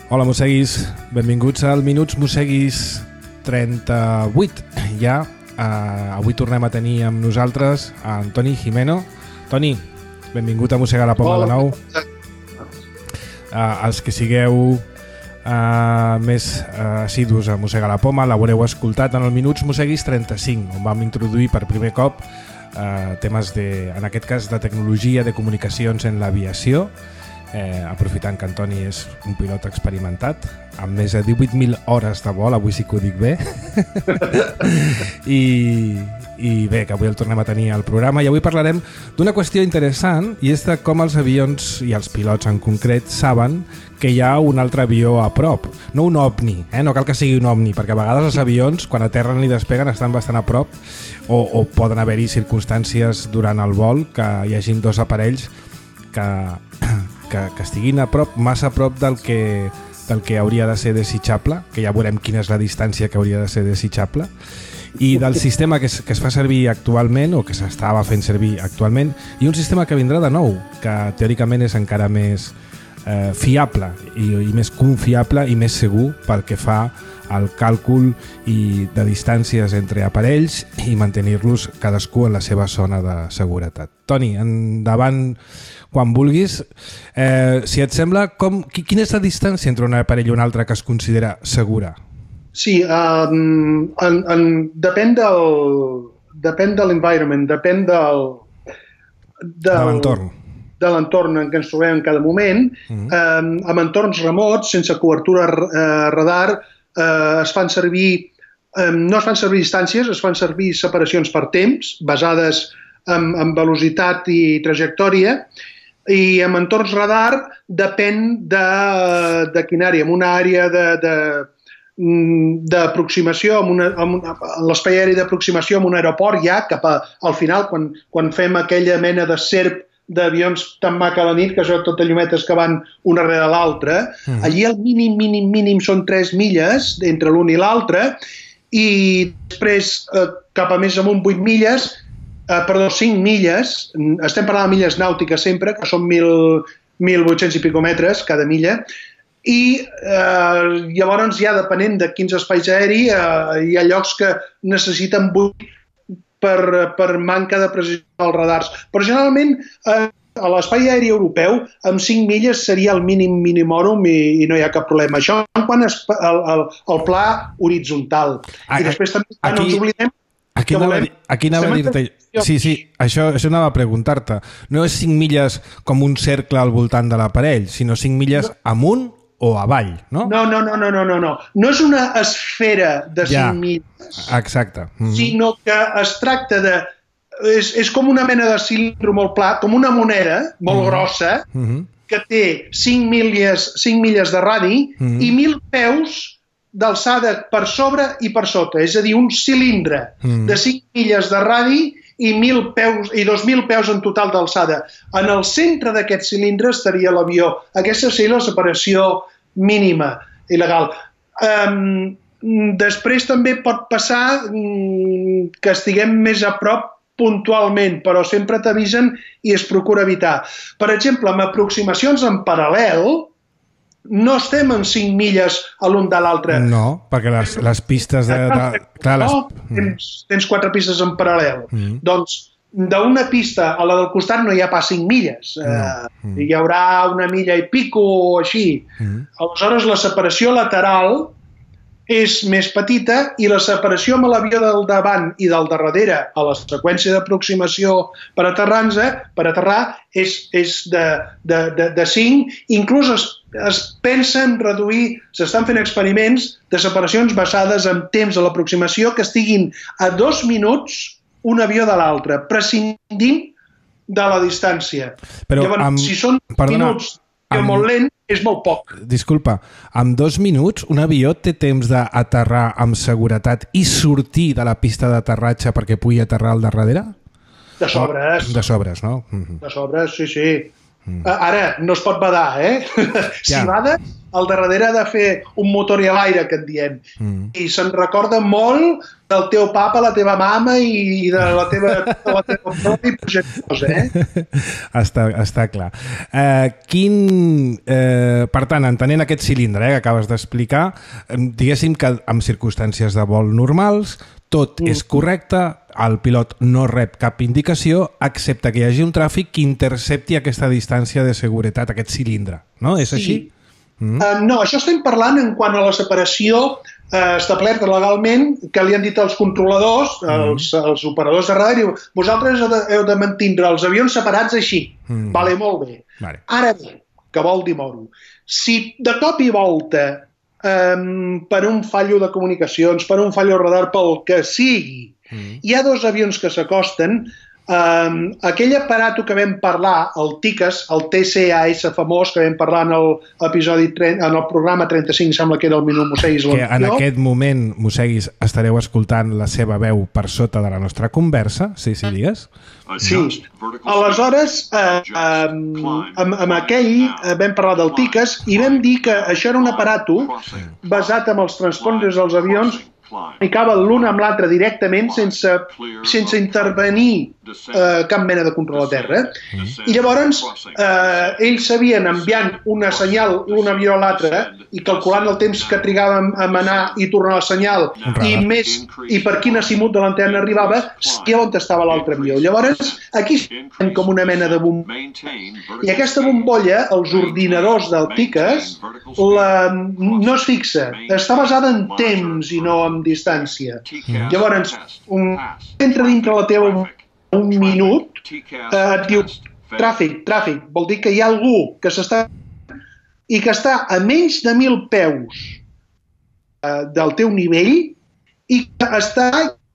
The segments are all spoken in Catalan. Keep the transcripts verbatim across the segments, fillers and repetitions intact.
Hola, mosseguis. Benvinguts al Minuts Mosseguis trenta-vuit. Ja, eh, avui tornem a tenir amb nosaltres a Antoni Gimeno. Toni, benvingut a Mossegar la Poma de nou. Uh, els que sigueu uh, més uh, assidus a Mossegar la Poma l'haureu escoltat en el Minuts Mosseguis trenta-cinc, on vam introduir per primer cop uh, temes, de, en aquest cas, de tecnologia de comunicacions en l'aviació, eh, aprofitant que Antoni és un pilot experimentat, amb més de divuit mil hores de vol, avui sí que ho dic bé, i, i bé, que avui el tornem a tenir al programa, i avui parlarem d'una qüestió interessant, i és de com els avions, i els pilots en concret, saben que hi ha un altre avió a prop. No un ovni, eh? No cal que sigui un ovni, perquè a vegades els avions, quan aterren i despeguen, estan bastant a prop, o, o poden haver-hi circumstàncies durant el vol que hi hagin dos aparells que, que, que estiguin a prop, massa a prop del que, del que hauria de ser desitjable, que ja veurem quina és la distància que hauria de ser desitjable, i del sistema que es, que es fa servir actualment, o que s'estava fent servir actualment, i un sistema que vindrà de nou, que teòricament és encara més eh, fiable i, i més confiable i més segur pel que fa al càlcul i de distàncies entre aparells i mantenir-los cadascú en la seva zona de seguretat. Toni, endavant quan vulguis. Eh, si et sembla, com, quina és la distància entre un aparell i un altre que es considera segura? Sí, um, en, en, depèn del depèn de l'environment, depèn del, del de l'entorn de l'entorn en què ens trobem en cada moment. Mm-hmm. um, en entorns remots, sense cobertura uh, radar, uh, es fan servir um, no es fan servir distàncies, es fan servir separacions per temps, basades en, en velocitat i trajectòria, i en entorns radar depèn de, de quina àrea. En una àrea de, de d'aproximació, amb l'espai aeri d'aproximació amb un aeroport, ja cap a, al final, quan, quan fem aquella mena de serp d'avions tan maca a la nit, que són totes llumetes que van una rere l'altra, mm. allí el mínim, mínim, mínim són tres milles entre l'un i l'altre, i després eh, cap a més amunt vuit milles, eh, perdó, cinc milles, estem parlant de milles nàutiques sempre, que són mil vuit-cents i pico metres cada milla, i eh, llavors ja depenent de quins espais aeri eh, hi ha llocs que necessiten vuit per, per manca de precisió dels radars, però generalment eh, a l'espai aeri europeu amb cinc milles seria el mínim minimorum i, i no hi ha cap problema. Això quan es, el, el, el pla horitzontal. I després també aquí, no ens oblidem aquí que anava, volem... aquí anava a dir-te... Sí, sí, això, això anava a preguntar-te. No és cinc milles com un cercle al voltant de l'aparell, sinó cinc milles no. amunt o avall, no? No, no, no, no, no, no, no. No és una esfera de cinc ja, milles, exacte. Mm-hmm. sinó que es tracta de... És, és com una mena de cilindre molt pla, com una moneda molt mm-hmm. grossa, mm-hmm. que té cinc milles, cinc milles de radi mm-hmm. i mil peus d'alçada per sobre i per sota. És a dir, un cilindre mm-hmm. de cinc milles de radi i mil peus i dos mil peus en total d'alçada. En el centre d'aquest cilindre estaria l'avió. Aquesta seria la separació mínima i legal. Um, després també pot passar um, que estiguem més a prop puntualment, però sempre t'avisen i es procura evitar. Per exemple, amb aproximacions en paral·lel, no estem en cinc milles a l'un de l'altre. No, perquè les, les pistes de... de clar, les... No, tens, tens quatre pistes en paral·lel. Mm. Doncs d'una pista a la del costat no hi ha pas cinc milles. No. Uh, mm. Hi haurà una milla i pico o així. Mm. Aleshores, la separació lateral és més petita i la separació amb l'avió del davant i del darrere a la seqüència d'aproximació per aterrar-se, per aterrar és, és de, de, de, de cinc. Inclús es, es pensa en reduir, s'estan fent experiments de separacions basades en temps de l'aproximació que estiguin a dos minuts un avió de l'altre, prescindint de la distància. Però llavors, amb... si són Perdona, minuts amb... molt lent, és molt poc. Disculpa, amb dos minuts un avió té temps d'aterrar amb seguretat i sortir de la pista d'aterratge perquè pugui aterrar al darrere? De sobres. De sobres, no? De sobres, sí, sí. Mm. Ara, no es pot badar, eh? Si ja. bada, al darrere ha de fer un motor i a l'aire, que en diem. Mm. I se'n recorda molt del teu papa, la teva mama i de la teva, de la teva pròpia projectors, eh? està, està clar. Uh, quin, uh, per tant, entenent aquest cilindre eh, que acabes d'explicar, diguéssim que en circumstàncies de vol normals tot mm. és correcte, el pilot no rep cap indicació, excepte que hi hagi un tràfic que intercepti aquesta distància de seguretat, aquest cilindre, no? És sí. així? Mm. Uh, no, això estem parlant en quant a la separació uh, establerta legalment, que li han dit als controladors, mm. els, els operadors de radar, diu, vosaltres heu de, heu de mantindre els avions separats així. Mm. Vale, molt bé. Vale. Ara bé, que vol dir moro, si de cop i volta um, per un fallo de comunicacions, per un fallo radar, pel que sigui, mm. hi ha dos avions que s'acosten, Um, aquell aparato que vam parlar, el TICAS, el T C A S famós, que vam parlar en el, episodi, en el programa trenta-cinc, sembla que era el Minut Mosseguis. Que en aquest moment, Mosseguis, estareu escoltant la seva veu per sota de la nostra conversa, sí, sí, digues. Sí. Aleshores, eh, um, amb, amb aquell eh, vam parlar del TICAS i vam dir que això era un aparato basat en els transponders dels avions comunicaven l'un amb l'altre directament sense, sense intervenir eh, cap mena de control a terra. I llavors eh, ells sabien enviant una senyal un avió a l'altre i calculant el temps que trigàvem a anar i tornar el senyal i, més, i per quin acimut de l'antena arribava, sabia on estava l'altre avió. Llavors aquí estem com una mena de bombolla. I aquesta bombolla, els ordinadors del TICAS, la, no es fixa. Està basada en temps i no en distància. Mm. Llavors, un, entra dintre la teva un minut, eh, et diu tràfic, tràfic, vol dir que hi ha algú que s'està i que està a menys de mil peus eh, del teu nivell i que està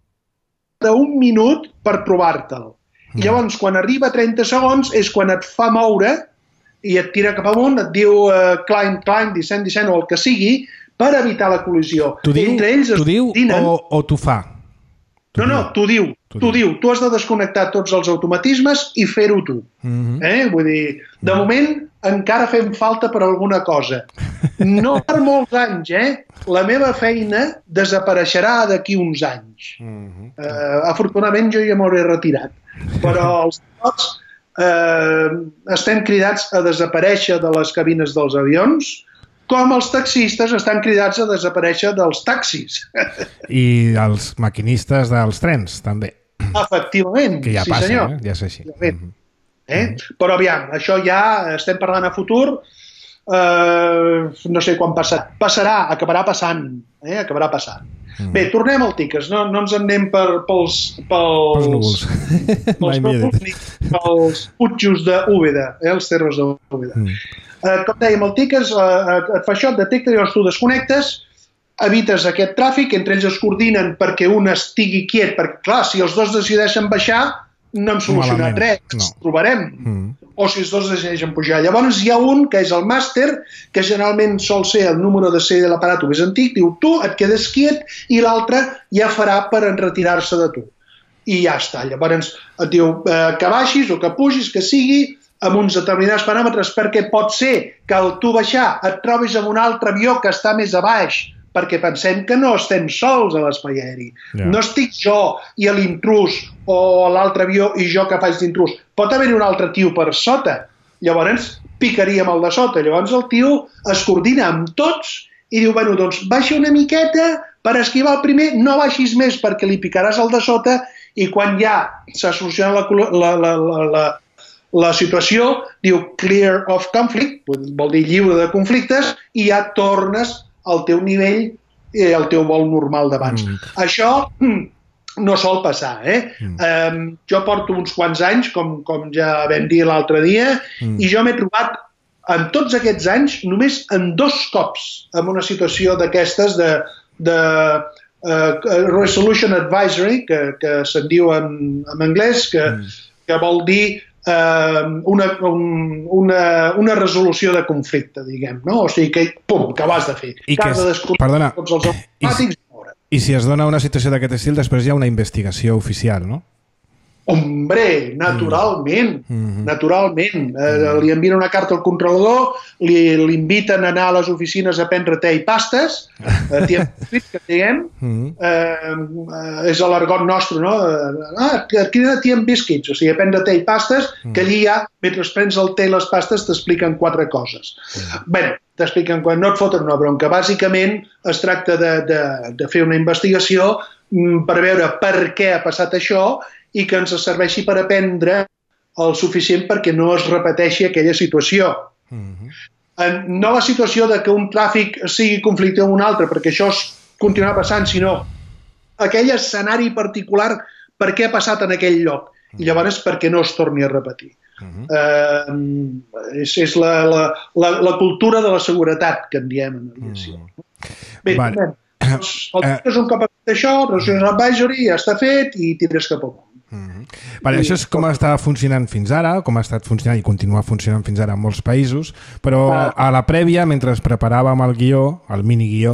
d'un minut per trobar-te'l. Mm. Llavors, quan arriba a trenta segons és quan et fa moure i et tira cap amunt, et diu uh, climb, climb, descent, descent o el que sigui, per evitar la col·lisió. T'ho diu, Entre ells es diu o, o t'ho fa? No, no, t'ho diu. T'ho diu. Tu has de desconnectar tots els automatismes i fer-ho tu. Mm-hmm. eh? Vull dir, de mm. moment encara fem falta per alguna cosa. No per molts anys, eh? La meva feina desapareixerà d'aquí uns anys. Mm-hmm. eh, afortunadament jo ja m'hauré retirat. Però els pilots eh, estem cridats a desaparèixer de les cabines dels avions, com els taxistes estan cridats a desaparèixer dels taxis. I els maquinistes dels trens, també. Efectivament, que ja sí passa, senyor. Eh? Ja és així. Mm-hmm. Eh? Però aviam, això ja estem parlant a futur, eh, no sé quan passarà, passarà, acabarà passant, eh? acabarà passant. Mm. Bé, tornem al TICAS, no, no ens en anem per, pels, pels, pels núvols, pels, núvols, pels putjos d'Úbeda, eh? els terres d'Úbeda. Mm. Eh, com dèiem, el TICAS eh, et fa això, et detecta, llavors tu desconnectes, evites aquest tràfic, entre ells es coordinen perquè un estigui quiet, perquè clar, si els dos decideixen baixar, no hem solucionat res, no. ens trobarem. Mm. O si els dos decideixen pujar. Llavors hi ha un, que és el màster, que generalment sol ser el número de sèrie de l'aparat més antic, diu tu et quedes quiet i l'altre ja farà per enretirar-se de tu. I ja està. Llavors et diu eh, que baixis o que pugis, que sigui, amb uns determinats paràmetres, perquè pot ser que al tu baixar et trobis amb un altre avió que està més a baix, perquè pensem que no estem sols a l'espai aeri. Yeah. No estic jo i l'intrús o l'altre avió i jo que faig d'intrús. Pot haver-hi un altre tio per sota. Llavors picaríem el de sota. Llavors el tio es coordina amb tots i diu, bueno, doncs baixa una miqueta per esquivar el primer, no baixis més perquè li picaràs el de sota i quan ja s'ha solucionat la, la, la, la, la la situació, diu clear of conflict, vol dir lliure de conflictes, i ja tornes al teu nivell i al teu vol normal d'abans. Mm. Això no sol passar. Eh? Mm. Um, jo porto uns quants anys, com, com ja vam dir l'altre dia, mm. i jo m'he trobat en tots aquests anys només en dos cops en una situació d'aquestes de, de uh, resolution advisory, que, que se'n diu en, en anglès, que, mm. que vol dir Uh, una, un, una, una resolució de conflicte, diguem, no? O sigui que, pum, que ho has de fer. I que, has de perdona, tots els automàtics. I, I si es dona una situació d'aquest estil, després hi ha una investigació oficial, no? Hombre, naturalment, mm-hmm. naturalment. Eh, li envien una carta al controlador, li, li inviten a anar a les oficines a prendre te i pastes, eh, tia, que diguem, mm-hmm. eh, és l'argot nostre, no? Ah, aquí ha tia biscuits, o sigui, a prendre te i pastes, mm-hmm. que allí ja, mentre prens el te i les pastes, t'expliquen quatre coses. Mm-hmm. Bé, t'expliquen quan no et foten una bronca. Bàsicament, es tracta de, de, de fer una investigació per veure per què ha passat això i que ens serveixi per aprendre el suficient perquè no es repeteixi aquella situació. Mm-hmm. No la situació de que un tràfic sigui conflicte amb un altre, perquè això es continuarà passant, sinó aquell escenari particular per què ha passat en aquell lloc, mm-hmm. i llavors perquè no es torni a repetir. Mm-hmm. eh, és és la, la, la, la cultura de la seguretat que en diem en aviació. Mm-hmm. Bé, vale. Doncs, el uh, és un cop d'això, Resolution Advisory, ja està fet i tires cap a Mm-hmm. Vale, això és com està funcionant fins ara, com ha estat funcionant i continua funcionant fins ara en molts països, però a la prèvia, mentre es preparàvem el guió, el mini guió,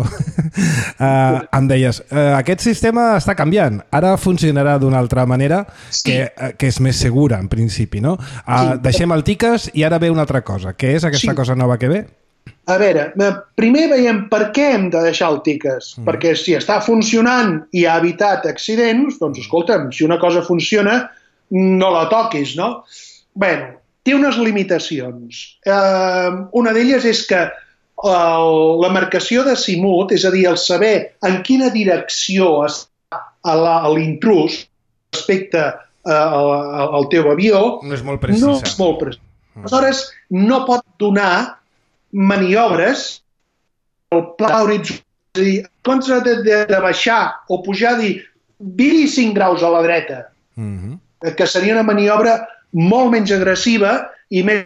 eh, em deies, eh, aquest sistema està canviant, ara funcionarà d'una altra manera que, eh, que és més segura en principi, no? Eh, deixem el tiques i ara ve una altra cosa. Què és aquesta sí. cosa nova que ve? A veure, primer veiem per què hem de deixar el tiques, mm. perquè si està funcionant i ha evitat accidents, doncs escolta'm, si una cosa funciona, no la toquis, no? Bé, té unes limitacions. Eh, una d'elles és que el, la marcació de simut, és a dir, el saber en quina direcció està l'intrús respecte eh, al, al teu avió, no és molt precisa. No és molt precisa. Mm. Aleshores, no pot donar maniobres el pla horitzontal, és a dir, en comptes de, de, de baixar o pujar, dir, viri cinc graus a la dreta, mm-hmm. que seria una maniobra molt menys agressiva i més...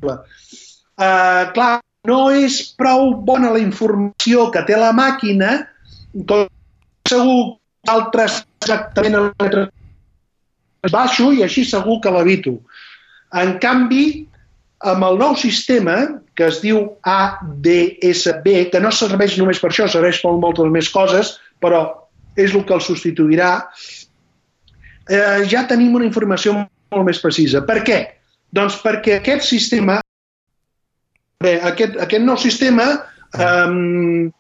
Uh, clar, no és prou bona la informació que té la màquina, com segur que altres exactament el metre baixo i així segur que l'evito. En canvi, amb el nou sistema, que es diu A D S B, que no serveix només per això, serveix per moltes més coses, però és el que el substituirà, eh, ja tenim una informació molt més precisa. Per què? Doncs perquè aquest sistema, bé, aquest, aquest nou sistema, eh,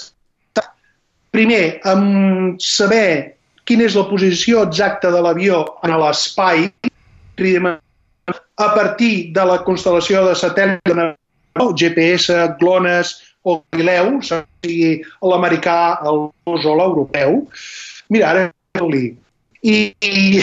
primer, amb saber quina és la posició exacta de l'avió en l'espai tridimensional, a partir de la constel·lació de satèl·lit, G P S, GLONASS o Galileu, sigui l'americà, el rus o l'europeu. Mira, ara anem-li. I, i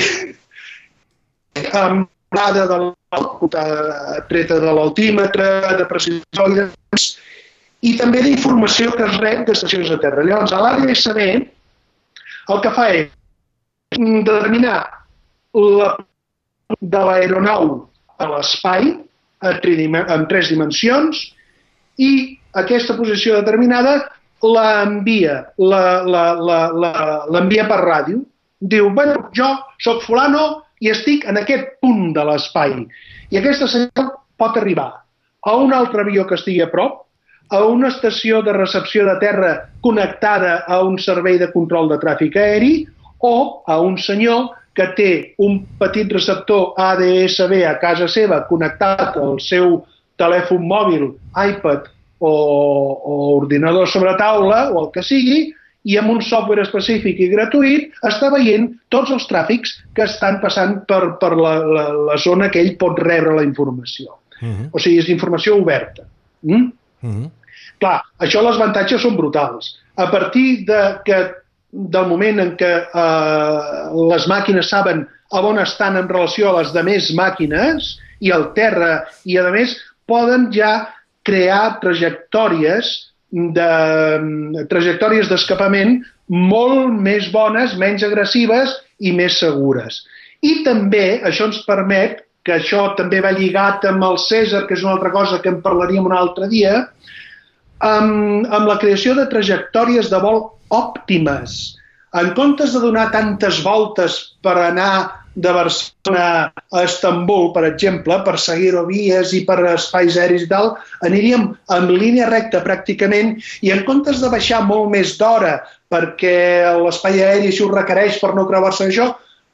amb dada de treta de l'altímetre, de precisió i, de, i també d'informació que es rep d'estacions de terra. Llavors, a l'A D S B el que fa és determinar la de l'aeronau a l'espai en tres dimensions i aquesta posició determinada l'envia l'envia per ràdio. Diu, bueno, jo soc fulano i estic en aquest punt de l'espai. I aquesta senyal pot arribar a un altre avió que estigui a prop, a una estació de recepció de terra connectada a un servei de control de tràfic aeri o a un senyor que té un petit receptor A D S B a casa seva connectat al seu telèfon mòbil, iPad o, o ordinador sobre taula o el que sigui, i amb un software específic i gratuït està veient tots els tràfics que estan passant per, per la, la, la zona que ell pot rebre la informació. Uh-huh. O sigui, és informació oberta. Mm? Uh-huh. Clar, això les avantatges són brutals. A partir de que del moment en què eh, les màquines saben a on estan en relació a les demés màquines i al terra, i a més poden ja crear trajectòries de, trajectòries d'escapament molt més bones, menys agressives i més segures. I també això ens permet, que això també va lligat amb el Cèsar, que és una altra cosa que en parlaríem un altre dia, amb, amb la creació de trajectòries de vol òptimes. En comptes de donar tantes voltes per anar de Barcelona a Estambul, per exemple, per seguir vies i per espais aeris i tal, aniríem en línia recta pràcticament i en comptes de baixar molt més d'hora perquè l'espai aeri si ho requereix per no creuar-se això,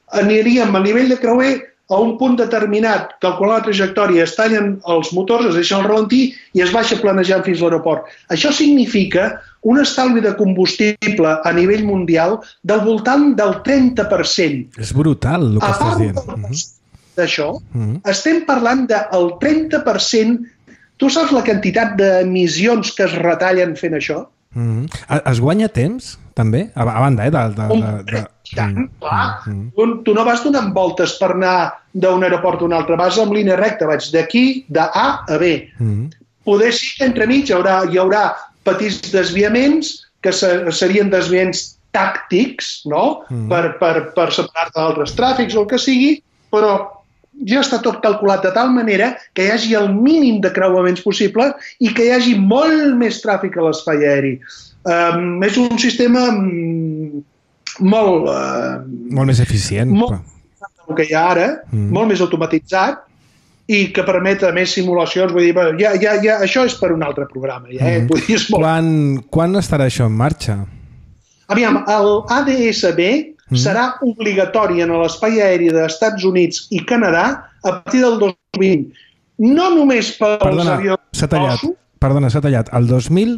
aniríem a nivell de creuer a un punt determinat, calcular la trajectòria, es tallen els motors, es deixen el ralentí i es baixa planejant fins a l'aeroport. Això significa un estalvi de combustible a nivell mundial del voltant del trenta per cent. És brutal el que a estàs dient. A part d'això, uh-huh. estem parlant del trenta per cent. Tu saps la quantitat d'emissions que es retallen fent això? Uh-huh. Es guanya temps, també? A, a banda, eh? De, de, de, de... Tant, clar. Uh-huh. Tu, tu no vas donant voltes per anar d'un aeroport a un altre, vas en línia recta, vaig d'aquí, de A a B. Uh-huh. Poder sí que entremig hi haurà, hi haurà petits desviaments, que serien desviaments tàctics, no? Uh-huh. per, per, per separar-te d'altres tràfics o el que sigui, però ja està tot calculat de tal manera que hi hagi el mínim de creuaments possible i que hi hagi molt més tràfic a l'espai aeri. Um, és un sistema um, molt... Uh, molt més eficient. Molt el que hi ha ara, mm. molt més automatitzat i que permet a més simulacions. Vull dir, ja, ja, ja, això és per un altre programa. Ja, eh? mm. Vull dir, és molt... quan, quan estarà això en marxa? Aviam, el A D S B mm. serà obligatori en l'espai aeri dels Estats Units i Canadà a partir del dos mil vint. No només pels perdona, avions... S'ha tallat, perdona, s'ha tallat. El dos mil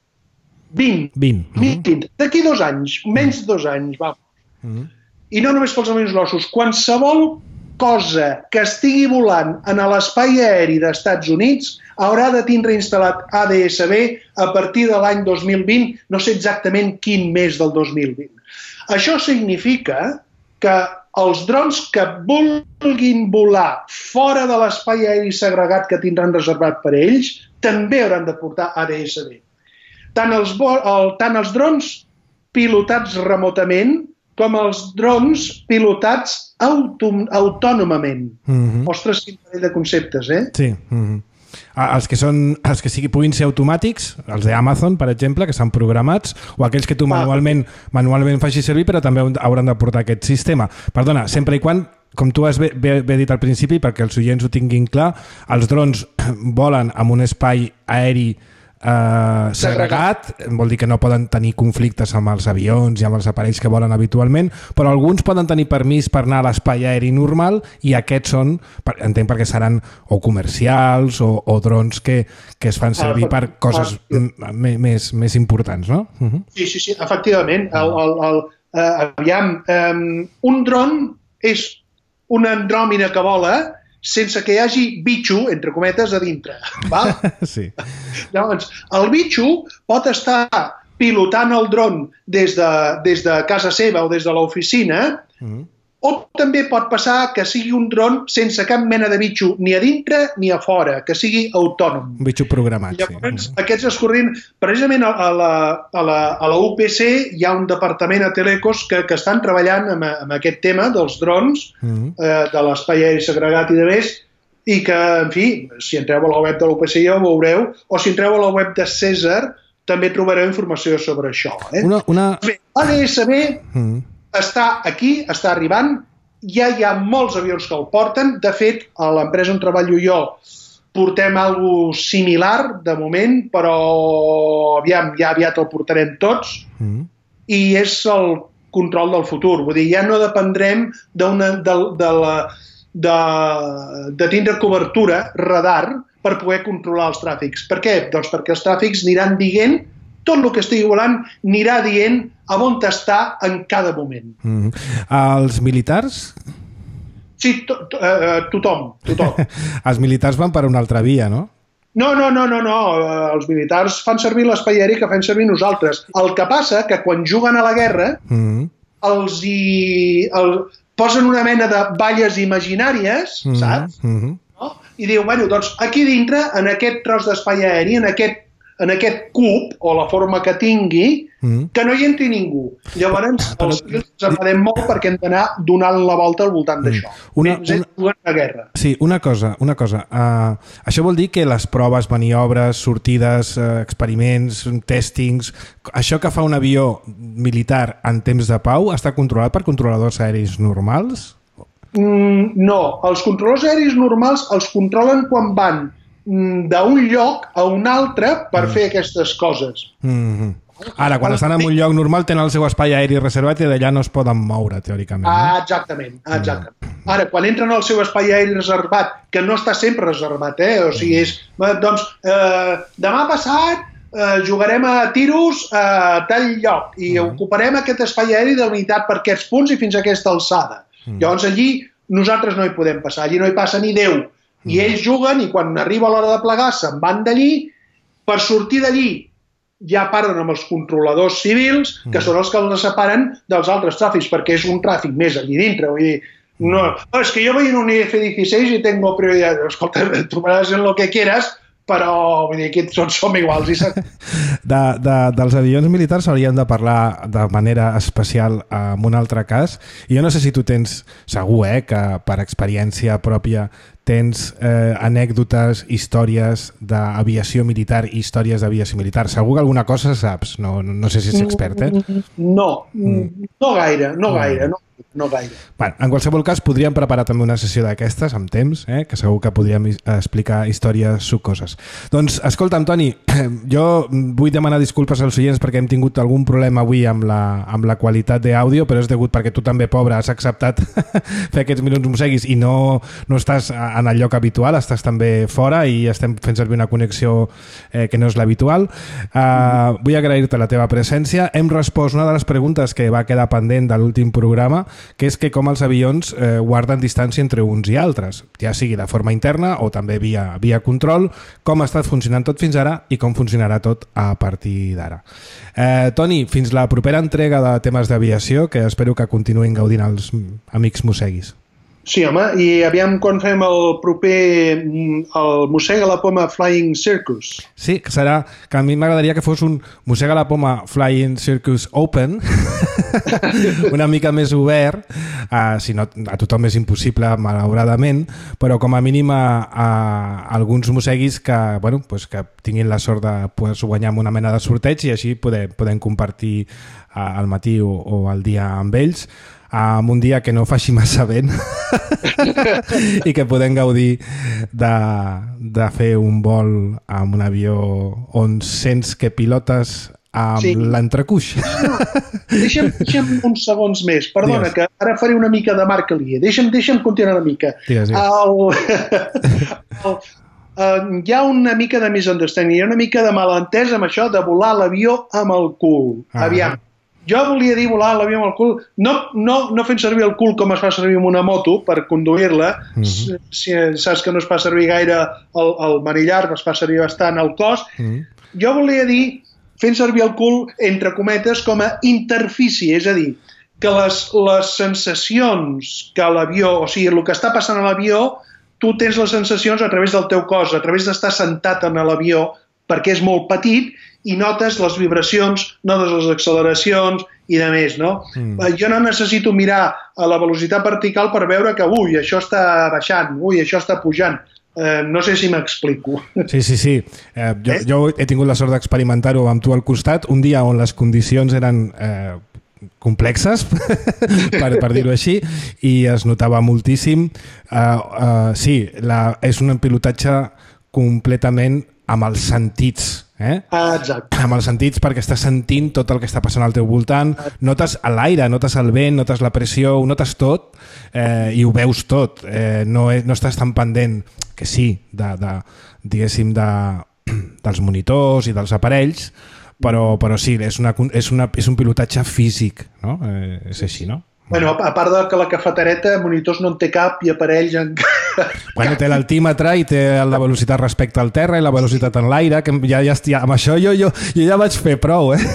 vint. vint. vint. D'aquí dos anys, menys de dos anys, va. Mm. I no només pels avions grossos. Qualsevol cosa que estigui volant en l'espai aeri dels Estats Units haurà de tindre instal·lat A D S B a partir de l'any dos mil vint, no sé exactament quin mes del dos mil vint. Això significa que els drons que vulguin volar fora de l'espai aeri segregat que tindran reservat per ells també hauran de portar A D S B. Tant els, el, tant els drons pilotats remotament com els drons pilotats auto, autònomament. Mm-hmm. Ostres, quin parell de conceptes, eh? Sí. Mm-hmm. Els que, són, els que sigui, puguin ser automàtics, els d'Amazon, per exemple, que estan programats, o aquells que tu manualment, manualment facis servir, però també hauran de portar aquest sistema. Perdona, sempre i quan, com tu has bé, bé, bé dit al principi, perquè els oients ho tinguin clar, els drons volen en un espai aeri Uh, segregat, vol dir que no poden tenir conflictes amb els avions i amb els aparells que volen habitualment, però alguns poden tenir permís per anar a l'espai aeri normal i aquests són, entenc perquè seran o comercials o, o drons que, que es fan servir per coses més, més importants, no? Uh-huh. Sí, sí, sí, efectivament. El, el, el, uh, aviam, um, un dron és una andròmina que vola sense que hi hagi bitxo, entre cometes, a dintre. Val? Sí. Llavors, el bitxo pot estar pilotant el dron des de, des de casa seva o des de l'oficina, mm. o també pot passar que sigui un dron sense cap mena de bitxo, ni a dintre ni a fora, que sigui autònom. Un bitxo programat, llavors, sí. Aquests es corrien, precisament a la, a, la, a la U P C hi ha un departament a Telecos que, que estan treballant amb, amb aquest tema dels drons, mm. eh, de l'espai aeri segregat i de més, i que, en fi, si entreu a la web de l'U P C ja ho veureu, o si entreu a la web de César també trobareu informació sobre això. Eh? Una, una... Bé, A D S B mm. està aquí, està arribant, ja hi ha molts avions que el porten. De fet, a l'empresa on treballo jo portem alguna cosa similar de moment, però aviam, ja aviat el portarem tots mm. i és el control del futur. Vull dir, ja no dependrem d'una, de, de, la, de, de tindre cobertura radar per poder controlar els tràfics. Per què? Doncs perquè els tràfics aniran dient, tot el que estigui volant anirà dient a on està en cada moment. Mm. Els militars? Sí, to, to, uh, tothom. tothom. Els militars van per una altra via, no? No, no, no, no, no. Els militars fan servir l'espai aeri que fem servir nosaltres. El que passa que quan juguen a la guerra mm. els hi el, posen una mena de balles imaginàries, mm. saps? Mm-hmm. No? I diu, bueno, doncs aquí dintre, en aquest tros d'espai aeri, en aquest, en aquest cub, o la forma que tingui, mm. que no hi entri ningú. Llavors, Però... els fills ens enfadem molt perquè hem d'anar donant la volta al voltant mm. d'això. Una, una... una guerra. Sí, una cosa, una cosa. Uh, això vol dir que les proves, maniobres, sortides, uh, experiments, tèstings, això que fa un avió militar en temps de pau està controlat per controladors aeris normals? Mm, no, els controladors aeris normals els controlen quan van mm, d'un lloc a un altre per mm. fer aquestes coses. Mm-hmm. Ara, quan estan en un lloc normal tenen el seu espai aeri reservat i d'allà no es poden moure, teòricament. Ah, exactament, exactament. Ara, quan entren al seu espai aeri reservat, que no està sempre reservat, eh? O sigui, és, doncs, eh, demà passat eh, jugarem a tiros a tal lloc i mm. ocuparem aquest espai aeri de unitat per aquests punts i fins a aquesta alçada. Mm. Llavors, allí nosaltres no hi podem passar, allí no hi passa ni Déu. Mm. I ells juguen i quan arriba l'hora de plegar se'n van d'allí. Per sortir d'allí ja parlen amb els controladors civils, que mm. són els que els separen dels altres tràfics, perquè és un tràfic més allí dintre. Vull dir, no, no, és que jo voy en un F dieciséis i tengo prioridad. Escolta, tu vas en lo que quieras, però vull dir, aquí tots som iguals. I de, de, dels avions militars hauríem de parlar de manera especial en un altre cas. I jo no sé si tu tens, segur, eh, que per experiència pròpia tens eh, anècdotes, històries d'aviació militar i històries d'aviació militar. Segur que alguna cosa saps, no, no sé si ets expert, eh? No, mm. no gaire, no gaire, no. No gaire. Bueno, en qualsevol cas, podríem preparar també una sessió d'aquestes amb temps, eh? Que segur que podríem explicar històries sucoses. Doncs, escolta'm, Toni, jo vull demanar disculpes als oients perquè hem tingut algun problema avui amb la, amb la qualitat d'àudio, però és degut perquè tu també, pobre, has acceptat fer aquests minuts museguis i no, no estàs en el lloc habitual, estàs també fora i estem fent servir una connexió eh, que no és l'habitual. Uh, vull agrair-te la teva presència. Hem respost una de les preguntes que va quedar pendent de l'últim programa, que és que com els avions eh, guarden distància entre uns i altres, ja sigui de forma interna o també via, via control, com ha estat funcionant tot fins ara i com funcionarà tot a partir d'ara. Eh, Toni, fins la propera entrega de temes d'aviació, que espero que continuïn gaudint els amics mosseguis. Sí, home, i aviam quan fem el proper, el Mossega la Poma Flying Circus. Sí, que serà, que a mi m'agradaria que fos un Mossega la Poma Flying Circus Open, una mica més obert, uh, si no a tothom és impossible, malauradament, però com a mínim a, a alguns mosseguis que, bueno, pues que tinguin la sort de poder-s'ho guanyar amb una mena de sorteig i així podem, podem compartir uh, al matí o, o al dia amb ells, en un dia que no faci massa vent i que podem gaudir de, de fer un vol amb un avió on sents que pilotes amb sí. l'entrecuix. No, deixa'm, deixa'm uns segons més. Perdona, digues. Que ara faré una mica de Marc Alier. Deixa'm, deixa'm continuar una mica. Digues, digues. El, el, uh, hi ha una mica de misunderstanding, hi ha una mica de malentès amb això de volar l'avió amb el cul. Ah. Aviam. Jo volia dir volar l'avió amb el cul, no, no, no fent servir el cul com es fa servir amb una moto per conduir-la, mm-hmm. si, saps que no es fa servir gaire el, el manillar, es fa servir bastant el cos. Mm-hmm. Jo volia dir fent servir el cul, entre cometes, com a interfície, és a dir, que les, les sensacions que l'avió, o sigui, el que està passant a l'avió, tu tens les sensacions a través del teu cos, a través d'estar sentat en l'avió, perquè és molt petit, i notes les vibracions, notes les acceleracions i de més, no? Mm. Jo no necessito mirar a la velocitat vertical per veure que, ui, això està baixant, ui, això està pujant. Eh, no sé si m'explico. Sí, sí, sí. Eh, jo, eh? jo he tingut la sort d'experimentar-ho amb tu al costat, un dia on les condicions eren eh, complexes, per, per dir-ho així, i es notava moltíssim. Uh, uh, sí, la, és un pilotatge completament amb els sentits, eh? Ah, exacte. Amb els sentits, perquè estàs sentint tot el que està passant al teu voltant, notes l'aire, notes el vent, notes la pressió, ho notes tot eh, i ho veus tot. Eh, no, no estàs tan pendent, que sí, de, de, diguéssim, de, dels monitors i dels aparells, però, però sí, és, una, és, una, és un pilotatge físic, no? Eh, és així, no? Bueno, a part de que la cafetereta, monitors no en té cap i aparells en... Bueno, té l'altímetre i té la velocitat respecte al terra i la velocitat en l'aire, que ja, ja, ja, amb això jo, jo, jo ja vaig fer prou, eh?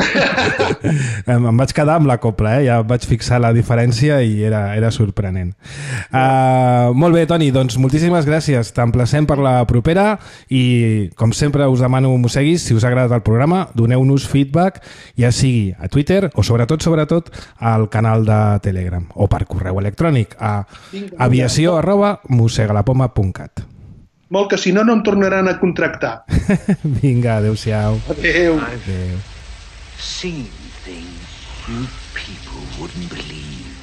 Em vaig quedar amb la copla, eh? Ja vaig fixar la diferència i era, era sorprenent. Uh, molt bé, Toni, doncs moltíssimes gràcies. T'emplacem per la propera i, com sempre, us demano, mosseguis, si us ha agradat el programa, doneu-nos feedback, ja sigui a Twitter o, sobretot, sobretot, al canal de Telegram o per correu electrònic a aviació arroba mossegalapoma punt cat. Molt, que si no, no em tornaran a contractar. Vinga, adeu-siau. Adeu. Adeu. Seen things you people wouldn't believe.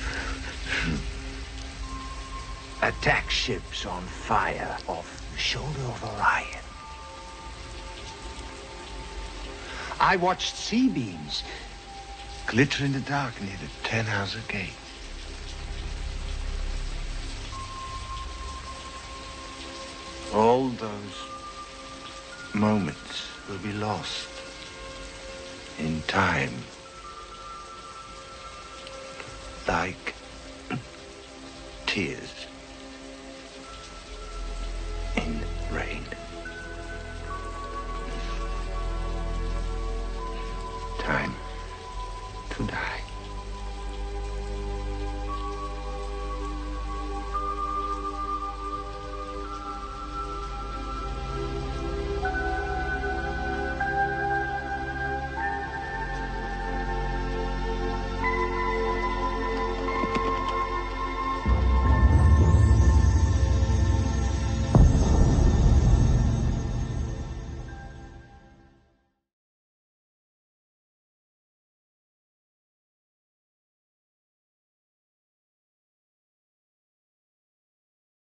Attack ships on fire off the shoulder of Orion. I watched sea beams glitter in the dark near the Tannhauser Gate. All those moments will be lost in time, like tears.